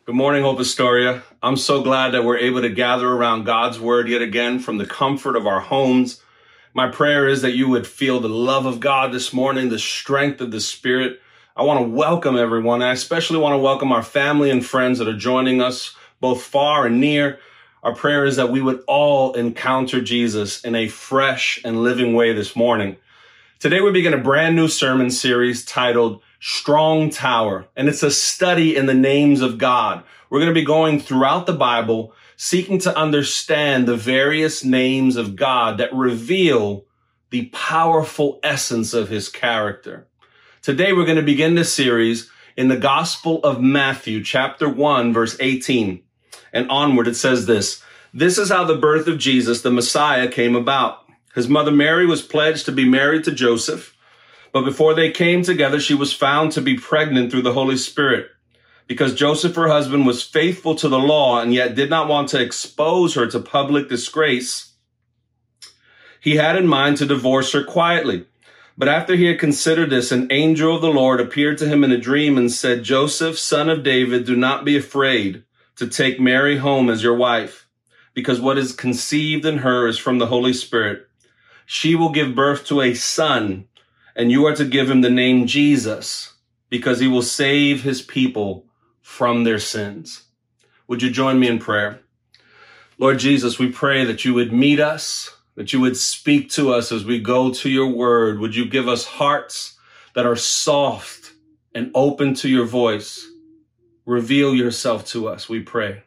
Good morning, Hope Astoria. I'm so glad that we're able to gather around God's word yet again from the comfort of our homes. My prayer is that you would feel the love of God this morning, the strength of the Spirit. I want to welcome everyone. I especially want to welcome our family and friends that are joining us both far and near. Our prayer is that we would all encounter Jesus in a fresh and living way this morning. Today we begin a brand new sermon series titled Strong Tower, and it's a study in the names of God. We're going to be going throughout the Bible, seeking to understand the various names of God that reveal the powerful essence of his character. Today we're going to begin this series in the Gospel of Matthew, chapter 1, verse 18, and onward. It says this: "This is how the birth of Jesus, the Messiah, came about. His mother Mary was pledged to be married to Joseph, but before they came together, she was found to be pregnant through the Holy Spirit. Because Joseph, her husband, was faithful to the law and yet did not want to expose her to public disgrace, he had in mind to divorce her quietly. But after he had considered this, an angel of the Lord appeared to him in a dream and said, 'Joseph, son of David, do not be afraid to take Mary home as your wife, because what is conceived in her is from the Holy Spirit. She will give birth to a son, and you are to give him the name Jesus, because he will save his people from their sins.'" Would you join me in prayer? Lord Jesus, we pray that you would meet us, that you would speak to us as we go to your word. Would you give us hearts that are soft and open to your voice? Reveal yourself to us, we pray.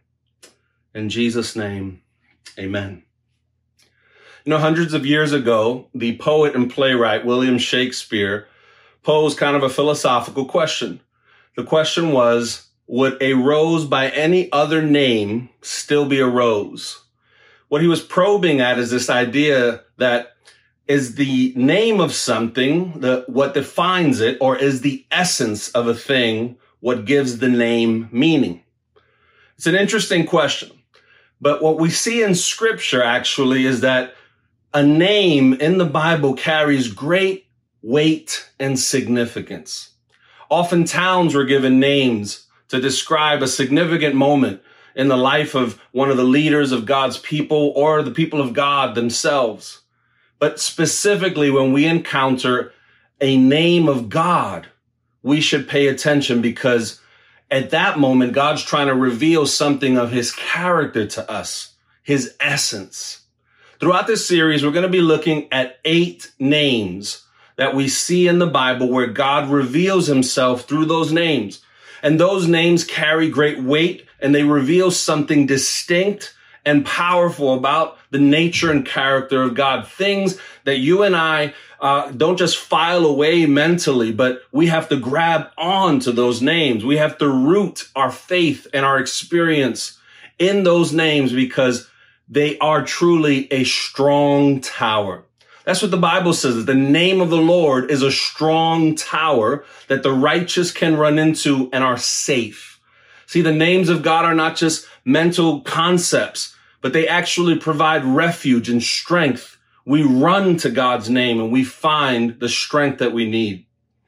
In Jesus' name, amen. You know, hundreds of years ago, the poet and playwright William Shakespeare posed kind of a philosophical question. The question was, would a rose by any other name still be a rose? What he was probing at is this idea that is the name of something what defines it, or is the essence of a thing what gives the name meaning? It's an interesting question. But what we see in Scripture actually is that a name in the Bible carries great weight and significance. Often towns were given names to describe a significant moment in the life of one of the leaders of God's people or the people of God themselves. But specifically, when we encounter a name of God, we should pay attention, because at that moment, God's trying to reveal something of his character to us, his essence. Throughout this series, we're going to be looking at 8 names that we see in the Bible where God reveals himself through those names. And those names carry great weight, and they reveal something distinct and powerful about the nature and character of God. Things that you and I don't just file away mentally, but we have to grab on to those names. We have to root our faith and our experience in those names, because they are truly a strong tower. That's what the Bible says. The name of the Lord is a strong tower that the righteous can run into and are safe. See, the names of God are not just mental concepts, but they actually provide refuge and strength. We run to God's name and we find the strength that we need.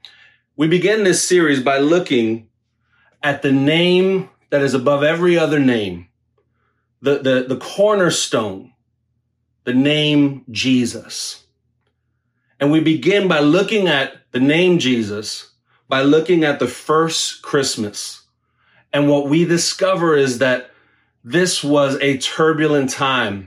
We begin this series by looking at the name that is above every other name, the cornerstone, the name Jesus. And we begin by looking at the name Jesus, by looking at the first Christmas. And what we discover is that this was a turbulent time.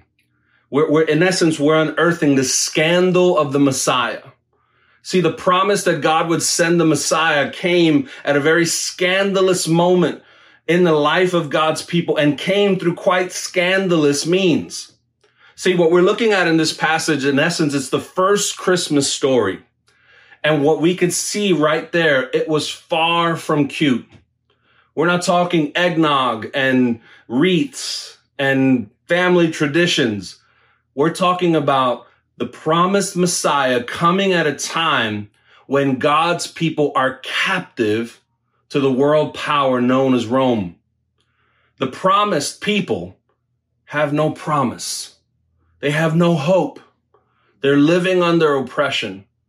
In essence, we're unearthing the scandal of the Messiah. See, the promise that God would send the Messiah came at a very scandalous moment in the life of God's people, and came through quite scandalous means. See, what we're looking at in this passage, in essence, it's the first Christmas story. And what we could see right there, it was far from cute. We're not talking eggnog and wreaths and family traditions. We're talking about the promised Messiah coming at a time when God's people are captive to the world power known as Rome. The promised people have no promise. They have no hope. They're living under oppression.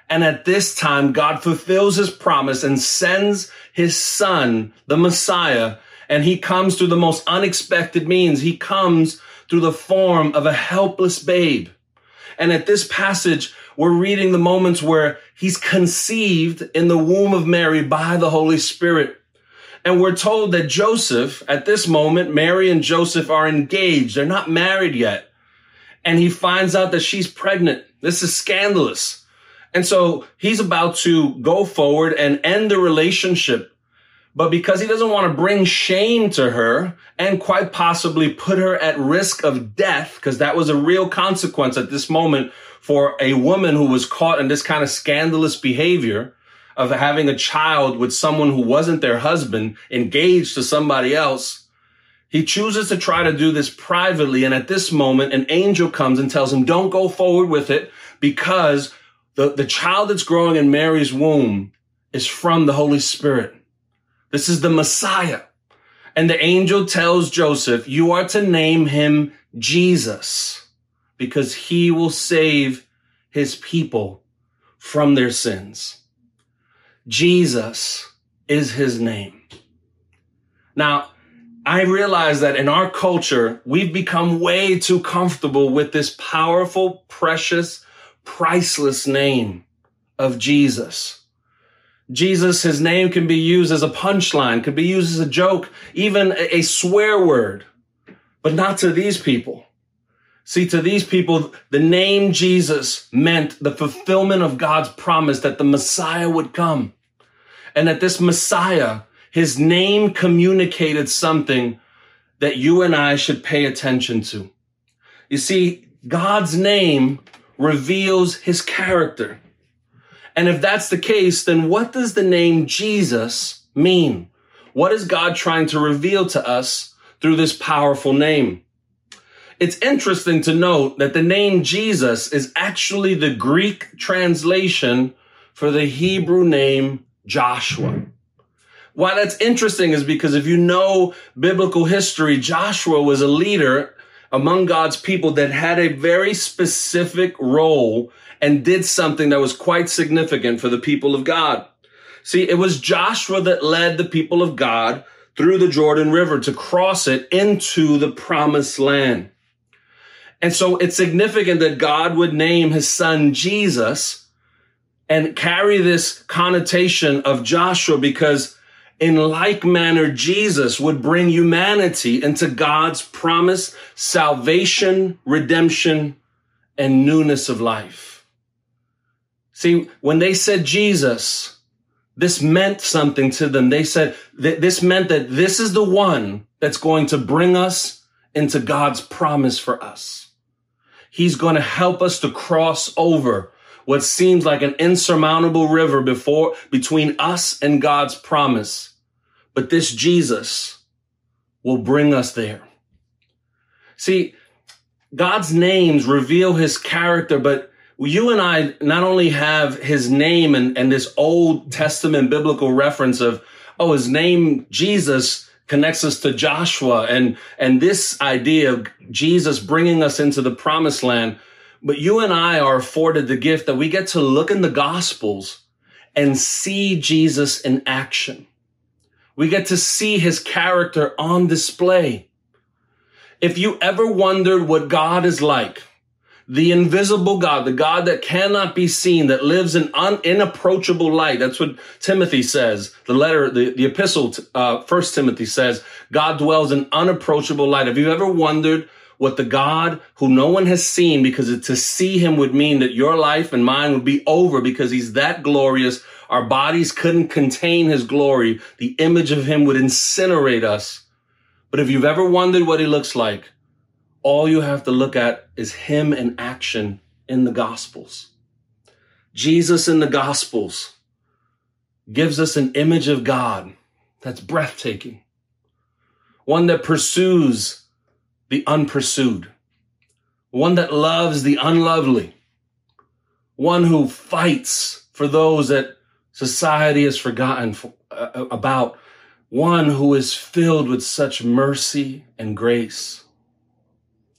And at this time, God fulfills his promise and sends his son, the Messiah, and he comes through the most unexpected means. He comes through the form of a helpless babe. And at this passage, we're reading the moments where he's conceived in the womb of Mary by the Holy Spirit. And we're told that Joseph, at this moment, Mary and Joseph are engaged. They're not married yet. And he finds out that she's pregnant. This is scandalous. And so he's about to go forward and end the relationship. But because he doesn't want to bring shame to her and quite possibly put her at risk of death, because that was a real consequence at this moment for a woman who was caught in this kind of scandalous behavior of having a child with someone who wasn't their husband, engaged to somebody else, he chooses to try to do this privately. And at this moment, an angel comes and tells him, don't go forward with it, because the child that's growing in Mary's womb is from the Holy Spirit. This is the Messiah. And the angel tells Joseph, you are to name him Jesus, because he will save his people from their sins. Jesus is his name. Now, I realize that in our culture, we've become way too comfortable with this powerful, precious, priceless name of Jesus. Jesus, his name can be used as a punchline, could be used as a joke, even a swear word, but not to these people. See, to these people, the name Jesus meant the fulfillment of God's promise that the Messiah would come. And that this Messiah, his name communicated something that you and I should pay attention to. You see, God's name reveals his character. And if that's the case, then what does the name Jesus mean? What is God trying to reveal to us through this powerful name? It's interesting to note that the name Jesus is actually the Greek translation for the Hebrew name Joshua. Why that's interesting is because if you know biblical history, Joshua was a leader among God's people that had a very specific role and did something that was quite significant for the people of God. See, it was Joshua that led the people of God through the Jordan River to cross it into the promised land. And so it's significant that God would name his son Jesus and carry this connotation of Joshua, because in like manner, Jesus would bring humanity into God's promise, salvation, redemption, and newness of life. See, when they said Jesus, this meant something to them. They said that this meant that this is the one that's going to bring us into God's promise for us. He's going to help us to cross over what seems like an insurmountable river between us and God's promise. But this Jesus will bring us there. See, God's names reveal his character, but you and I not only have his name and this Old Testament biblical reference of, oh, his name Jesus connects us to Joshua and this idea of Jesus bringing us into the promised land. But you and I are afforded the gift that we get to look in the Gospels and see Jesus in action. We get to see his character on display. If you ever wondered what God is like, the invisible God, the God that cannot be seen, that lives in inapproachable light. That's what Timothy says. The epistle, 1 Timothy says, God dwells in unapproachable light. Have you ever wondered what the God who no one has seen, because to see him would mean that your life and mine would be over because he's that glorious. Our bodies couldn't contain his glory. The image of him would incinerate us. But if you've ever wondered what he looks like, all you have to look at is him in action in the Gospels. Jesus in the Gospels gives us an image of God that's breathtaking. One that pursues the unpursued. One that loves the unlovely. One who fights for those that society has forgotten about. One who is filled with such mercy and grace.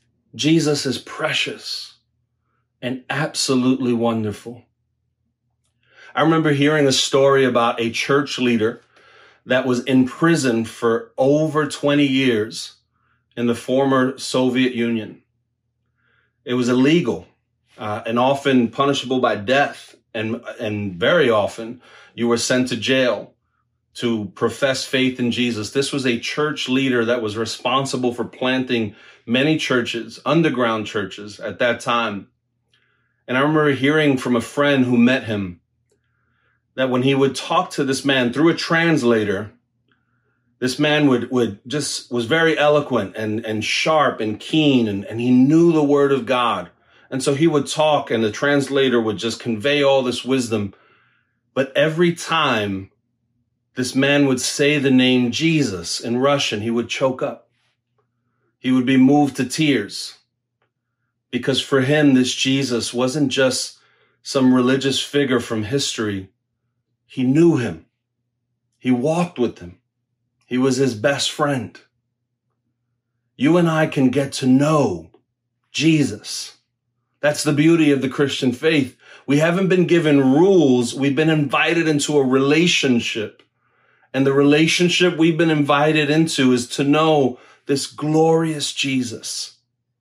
Jesus is precious and absolutely wonderful. I remember hearing a story about a church leader that was in prison for over 20 years in the former Soviet Union. It was illegal and often punishable by death. And very often you were sent to jail to profess faith in Jesus. This was a church leader that was responsible for planting many churches, underground churches at that time. And I remember hearing from a friend who met him that when he would talk to this man through a translator, this man was very eloquent and sharp and keen, and he knew the word of God. And so he would talk and the translator would just convey all this wisdom. But every time this man would say the name Jesus in Russian, he would choke up. He would be moved to tears because for him, this Jesus wasn't just some religious figure from history. He knew him. He walked with him. He was his best friend. You and I can get to know Jesus. That's the beauty of the Christian faith. We haven't been given rules. We've been invited into a relationship. And the relationship we've been invited into is to know this glorious Jesus.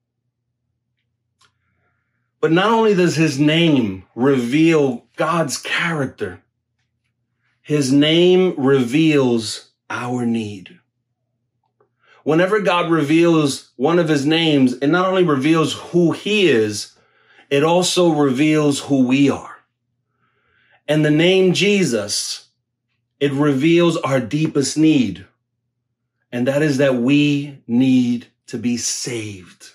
But not only does his name reveal God's character, his name reveals our need. Whenever God reveals one of his names, it not only reveals who he is, it also reveals who we are. And the name Jesus, it reveals our deepest need. And that is that we need to be saved.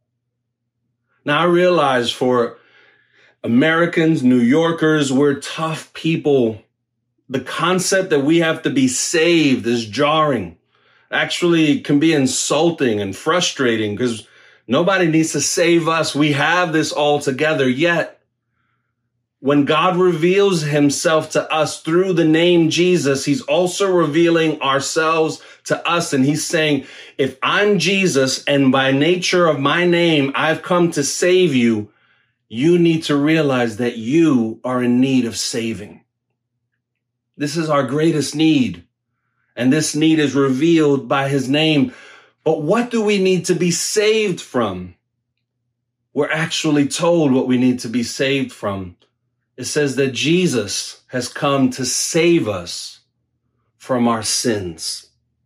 Now, I realize for Americans, New Yorkers, we're tough people. The concept that we have to be saved is jarring. Actually, it can be insulting and frustrating because nobody needs to save us. We have this all together. Yet, when God reveals himself to us through the name Jesus, he's also revealing ourselves to us. And he's saying, if I'm Jesus and by nature of my name, I've come to save you, you need to realize that you are in need of saving. This is our greatest need. And this need is revealed by his name. But what do we need to be saved from? We're actually told what we need to be saved from. It says that Jesus has come to save us from our sins.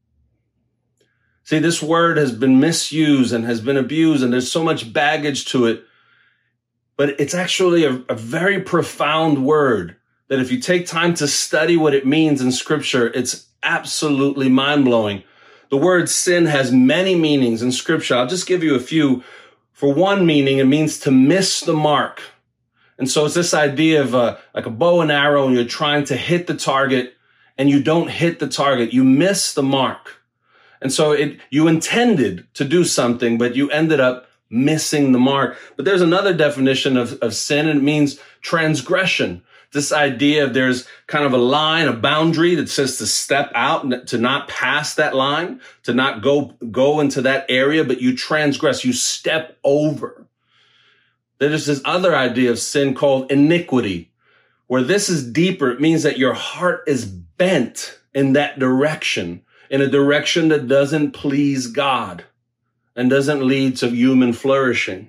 See, this word has been misused and has been abused, and there's so much baggage to it. But it's actually a very profound word that if you take time to study what it means in Scripture, it's absolutely mind-blowing. The word sin has many meanings in Scripture. I'll just give you a few. For one meaning, it means to miss the mark. And so it's this idea of like a bow and arrow, and you're trying to hit the target, and you don't hit the target. You miss the mark. And so you intended to do something, but you ended up missing the mark. But there's another definition of sin, and it means transgression. This idea of there's kind of a line, a boundary that says to step out, to not pass that line, to not go into that area, but you transgress, you step over. There's this other idea of sin called iniquity, where this is deeper. It means that your heart is bent in that direction, in a direction that doesn't please God and doesn't lead to human flourishing.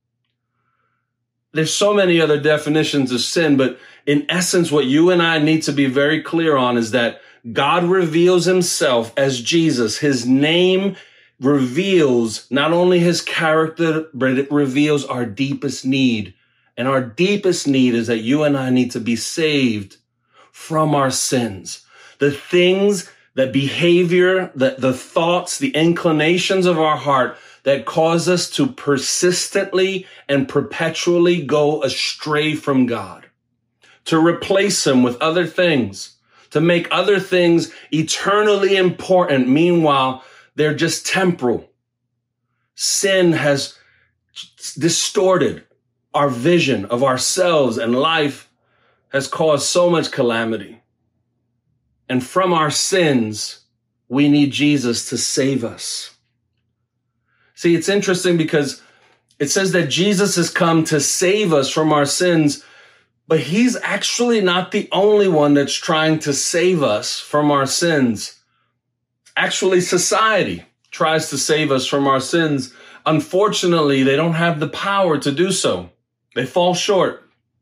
There's so many other definitions of sin, but in essence, what you and I need to be very clear on is that God reveals himself as Jesus. His name reveals not only his character, but it reveals our deepest need. And our deepest need is that you and I need to be saved from our sins. The things, the behavior, the thoughts, the inclinations of our heart that cause us to persistently and perpetually go astray from God, to replace him with other things, to make other things eternally important. Meanwhile, they're just temporal. Sin has distorted our vision of ourselves, and life has caused so much calamity. And from our sins, we need Jesus to save us. See, it's interesting because it says that Jesus has come to save us from our sins, But he's actually not the only one that's trying to save us from our sins. Actually, society tries to save us from our sins. Unfortunately, they don't have the power to do so. They fall short.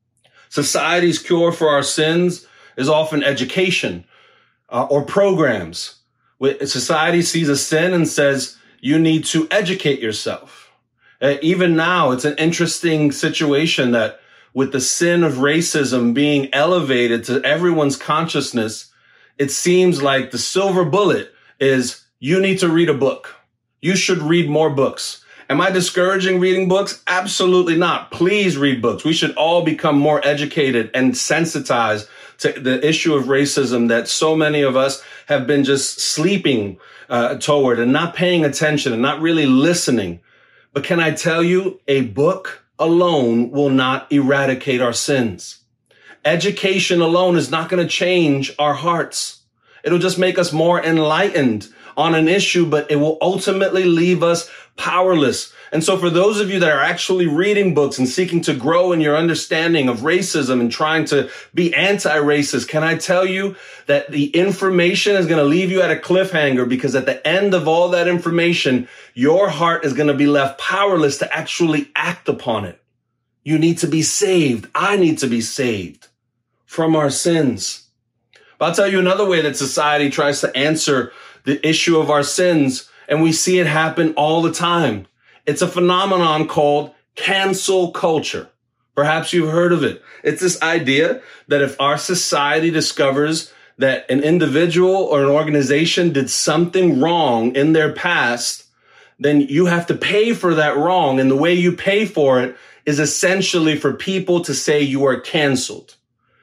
Society's cure for our sins is often education or programs. Society sees a sin and says, you need to educate yourself. Even now, it's an interesting situation that with the sin of racism being elevated to everyone's consciousness, it seems like the silver bullet is you need to read a book. You should read more books. Am I discouraging reading books? Absolutely not. Please read books. We should all become more educated and sensitized to the issue of racism that so many of us have been just sleeping toward and not paying attention and not really listening. But can I tell you, a book alone will not eradicate our sins. Education alone is not going to change our hearts. It'll just make us more enlightened on an issue, but it will ultimately leave us powerless. And so for those of you that are actually reading books and seeking to grow in your understanding of racism and trying to be anti-racist, can I tell you that the information is going to leave you at a cliffhanger, because at the end of all that information, your heart is going to be left powerless to actually act upon it. You need to be saved. I need to be saved from our sins. But I'll tell you another way that society tries to answer the issue of our sins, and we see it happen all the time. It's a phenomenon called cancel culture. Perhaps you've heard of it. It's this idea that if our society discovers that an individual or an organization did something wrong in their past, then you have to pay for that wrong. And the way you pay for it is essentially for people to say you are canceled.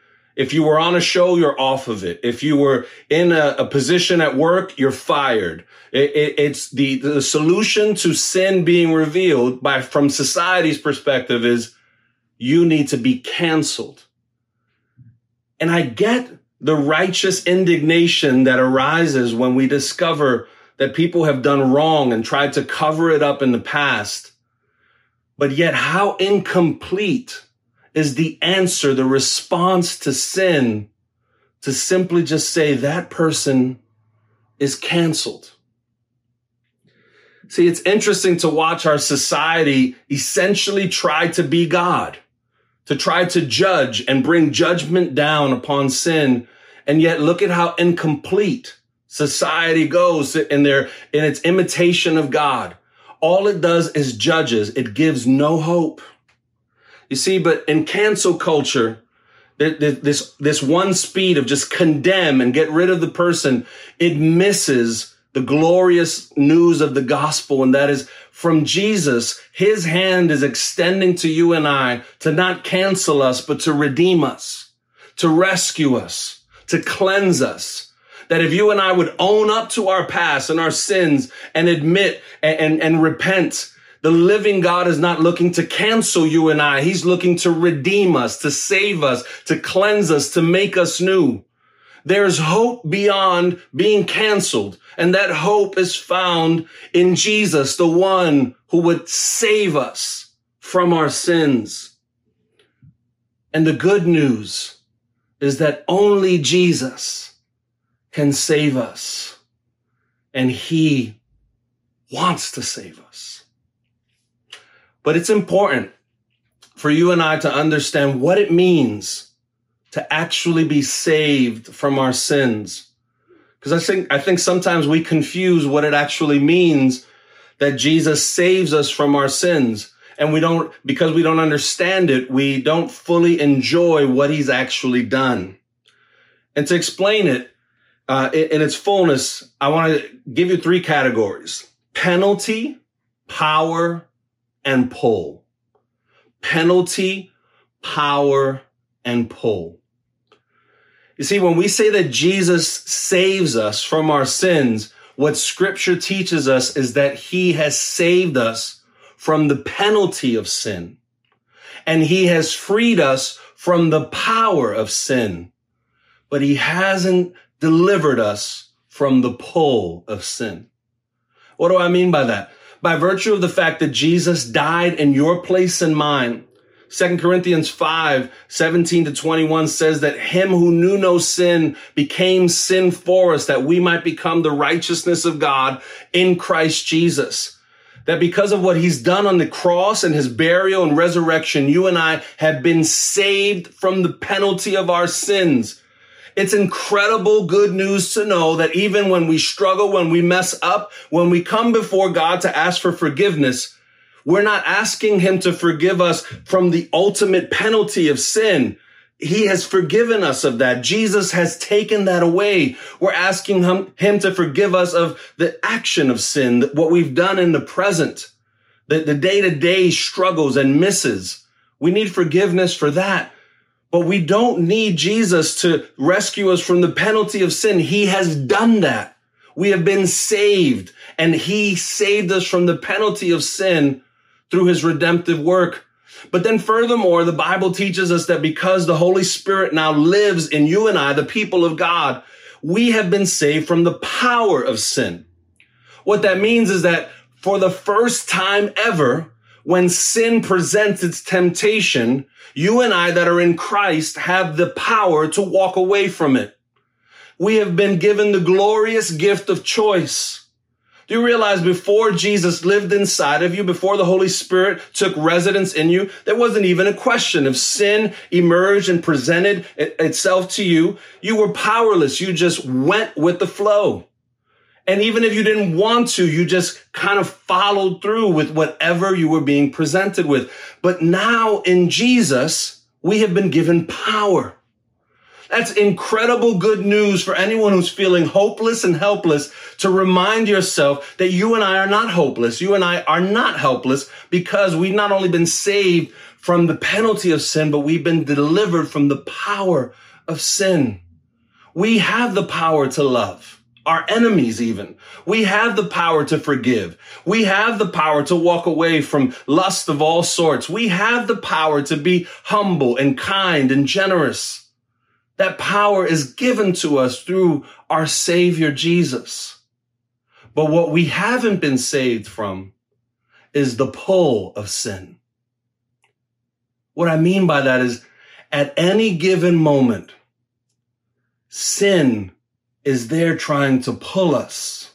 If you were on a show, you're off of it. If you were in a position at work, you're fired. It's the solution to sin being revealed from society's perspective is you need to be canceled. And I get the righteous indignation that arises when we discover that people have done wrong and tried to cover it up in the past. But yet how incomplete is the answer, the response to sin, to simply just say that person is canceled. See, it's interesting to watch our society essentially try to be God, to try to judge and bring judgment down upon sin. And yet look at how incomplete society goes in its imitation of God. All it does is judges. It gives no hope. You see, but in cancel culture, this one speed of just condemn and get rid of the person, it misses the glorious news of the gospel. And that is from Jesus, his hand is extending to you and I to not cancel us, but to redeem us, to rescue us, to cleanse us. That if you and I would own up to our past and our sins and admit and repent, the living God is not looking to cancel you and I. He's looking to redeem us, to save us, to cleanse us, to make us new. There's hope beyond being canceled. And that hope is found in Jesus, the one who would save us from our sins. And the good news is that only Jesus can save us. And he wants to save us. But it's important for you and I to understand what it means to actually be saved from our sins. Because I think sometimes we confuse what it actually means that Jesus saves us from our sins. And because we don't understand it, we don't fully enjoy what he's actually done. And to explain it in its fullness, I want to give you three categories: penalty, power, and pull. Penalty, power, and pull. You see, when we say that Jesus saves us from our sins, what scripture teaches us is that he has saved us from the penalty of sin. And he has freed us from the power of sin. But he hasn't delivered us from the pull of sin. What do I mean by that? By virtue of the fact that Jesus died in your place and mine, 2 Corinthians 5:17-21 says that him who knew no sin became sin for us, that we might become the righteousness of God in Christ Jesus. That because of what he's done on the cross and his burial and resurrection, you and I have been saved from the penalty of our sins. It's incredible good news to know that even when we struggle, when we mess up, when we come before God to ask for forgiveness, we're not asking him to forgive us from the ultimate penalty of sin. He has forgiven us of that. Jesus has taken that away. We're asking him to forgive us of the action of sin, what we've done in the present, the day-to-day struggles and misses. We need forgiveness for that. But we don't need Jesus to rescue us from the penalty of sin. He has done that. We have been saved, and he saved us from the penalty of sin through his redemptive work. But then furthermore, the Bible teaches us that because the Holy Spirit now lives in you and I, the people of God, we have been saved from the power of sin. What that means is that for the first time ever, when sin presents its temptation, you and I that are in Christ have the power to walk away from it. We have been given the glorious gift of choice. Do you realize before Jesus lived inside of you, before the Holy Spirit took residence in you, there wasn't even a question. If sin emerged and presented itself to you, you were powerless. You just went with the flow. And even if you didn't want to, you just kind of followed through with whatever you were being presented with. But now in Jesus, we have been given power. That's incredible good news for anyone who's feeling hopeless and helpless, to remind yourself that you and I are not hopeless. You and I are not helpless, because we've not only been saved from the penalty of sin, but we've been delivered from the power of sin. We have the power to love our enemies even. We have the power to forgive. We have the power to walk away from lust of all sorts. We have the power to be humble and kind and generous. That power is given to us through our Savior, Jesus. But what we haven't been saved from is the pull of sin. What I mean by that is, at any given moment, sin is there trying to pull us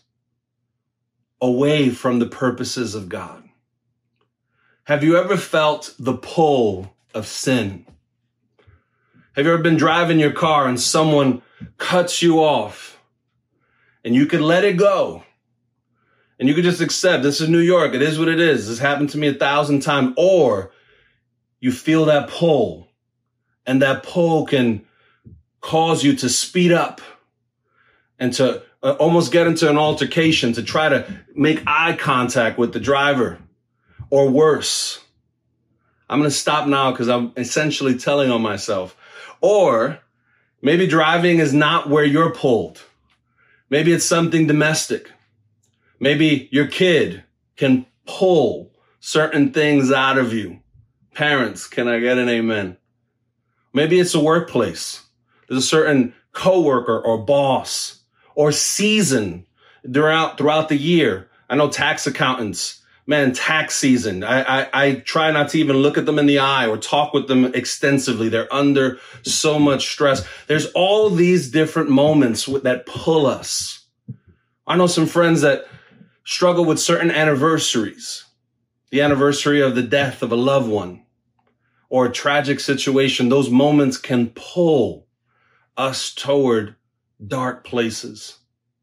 away from the purposes of God. Have you ever felt the pull of sin? Have you ever been driving your car and someone cuts you off and you could let it go and you could just accept, this is New York, it is what it is, this happened to me 1,000 times, or you feel that pull, and that pull can cause you to speed up and to almost get into an altercation, to try to make eye contact with the driver, or worse. I'm going to stop now because I'm essentially telling on myself. Or maybe driving is not where you're pulled. Maybe it's something domestic. Maybe your kid can pull certain things out of you. Parents, can I get an amen? Maybe it's a workplace. There's a certain coworker or boss or season throughout the year. I know tax accountants. Man, tax season. I try not to even look at them in the eye or talk with them extensively. They're under so much stress. There's all these different moments that pull us. I know some friends that struggle with certain anniversaries. The anniversary of the death of a loved one or a tragic situation. Those moments can pull us toward dark places.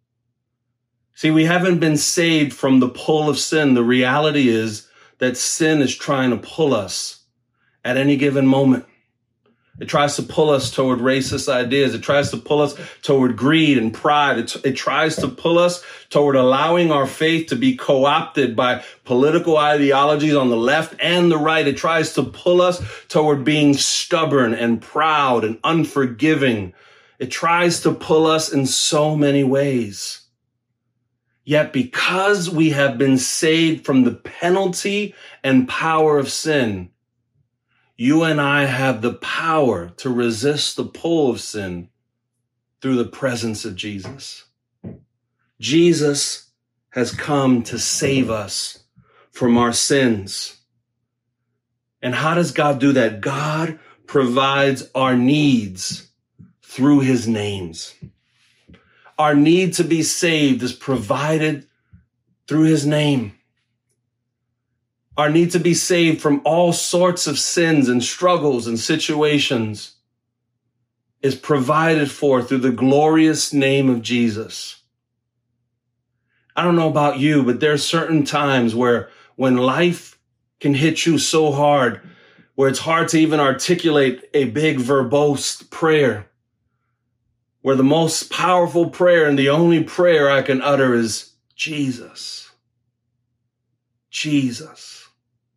See, we haven't been saved from the pull of sin. The reality is that sin is trying to pull us at any given moment. It tries to pull us toward racist ideas. It tries to pull us toward greed and pride. It tries to pull us toward allowing our faith to be co-opted by political ideologies on the left and the right. It tries to pull us toward being stubborn and proud and unforgiving. It tries to pull us in so many ways. Yet because we have been saved from the penalty and power of sin, you and I have the power to resist the pull of sin through the presence of Jesus. Jesus has come to save us from our sins. And how does God do that? God provides our needs through his names. Our need to be saved is provided through his name. Our need to be saved from all sorts of sins and struggles and situations is provided for through the glorious name of Jesus. I don't know about you, but there are certain times where when life can hit you so hard, where it's hard to even articulate a big verbose prayer, where the most powerful prayer and the only prayer I can utter is Jesus. Jesus.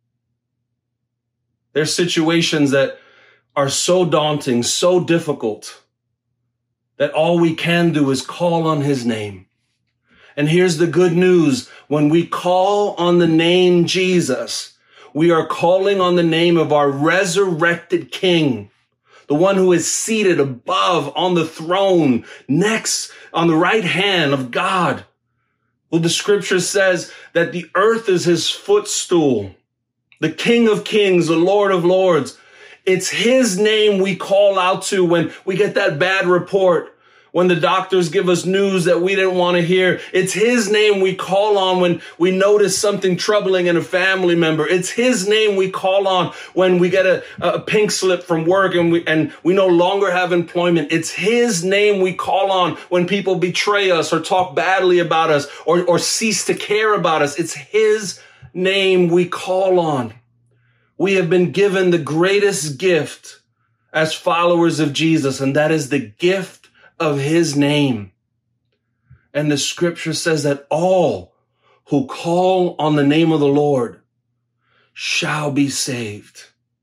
There's situations that are so daunting, so difficult, that all we can do is call on his name. And here's the good news. When we call on the name Jesus, we are calling on the name of our resurrected King, the one who is seated above on the throne, next on the right hand of God. Well, the scripture says that the earth is his footstool, the King of Kings, the Lord of Lords. It's his name we call out to when we get that bad report, when the doctors give us news that we didn't want to hear. It's his name we call on when we notice something troubling in a family member. It's his name we call on when we get a pink slip from work and we no longer have employment. It's his name we call on when people betray us or talk badly about us or cease to care about us. It's his name we call on. We have been given the greatest gift as followers of Jesus, and that is the gift of his name. And the scripture says that all who call on the name of the Lord shall be saved.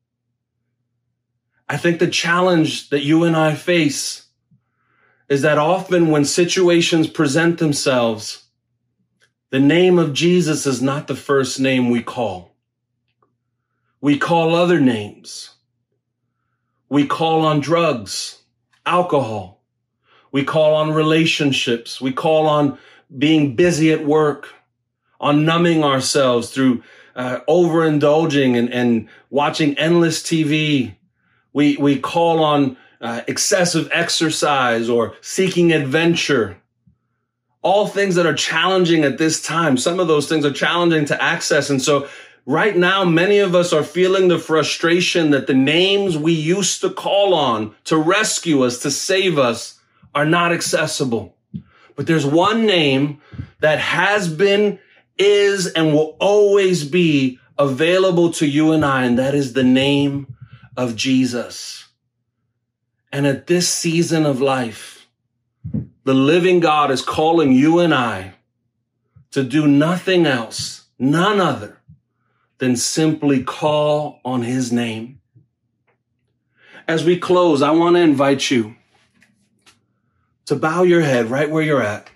I think the challenge that you and I face is that often when situations present themselves, the name of Jesus is not the first name we call. We call other names. We call on drugs, alcohol. We call on relationships. We call on being busy at work, on numbing ourselves through overindulging and watching endless TV. We call on excessive exercise or seeking adventure. All things that are challenging at this time. Some of those things are challenging to access. And so right now, many of us are feeling the frustration that the names we used to call on to rescue us, to save us, are not accessible. But there's one name that has been, is, and will always be available to you and I, and that is the name of Jesus. And at this season of life, the living God is calling you and I to do nothing else, none other, than simply call on his name. As we close, I want to invite you to bow your head right where you're at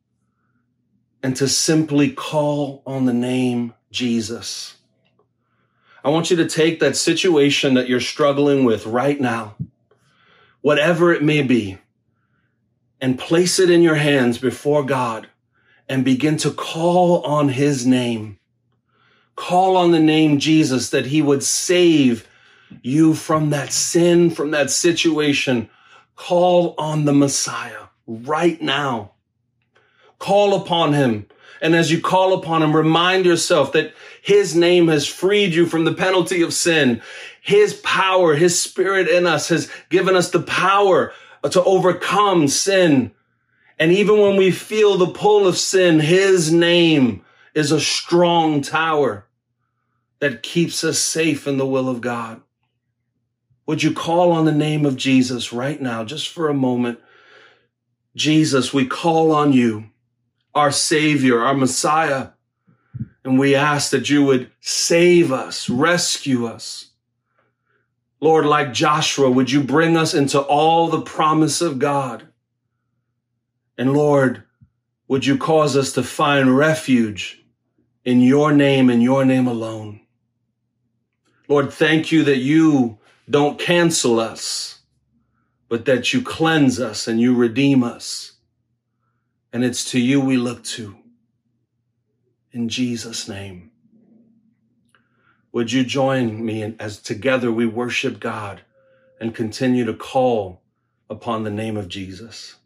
and to simply call on the name Jesus. I want you to take that situation that you're struggling with right now, whatever it may be, and place it in your hands before God and begin to call on his name. Call on the name Jesus, that he would save you from that sin, from that situation. Call on the Messiah right now. Call upon him. And as you call upon him, remind yourself that his name has freed you from the penalty of sin. His power, his spirit in us has given us the power to overcome sin. And even when we feel the pull of sin, his name is a strong tower that keeps us safe in the will of God. Would you call on the name of Jesus right now, just for a moment? Jesus, we call on you, our Savior, our Messiah, and we ask that you would save us, rescue us. Lord, like Joshua, would you bring us into all the promise of God? And Lord, would you cause us to find refuge in your name and your name alone? Lord, thank you that you don't cancel us, but that you cleanse us and you redeem us. And it's to you we look to. In Jesus' name. Would you join me as together we worship God and continue to call upon the name of Jesus?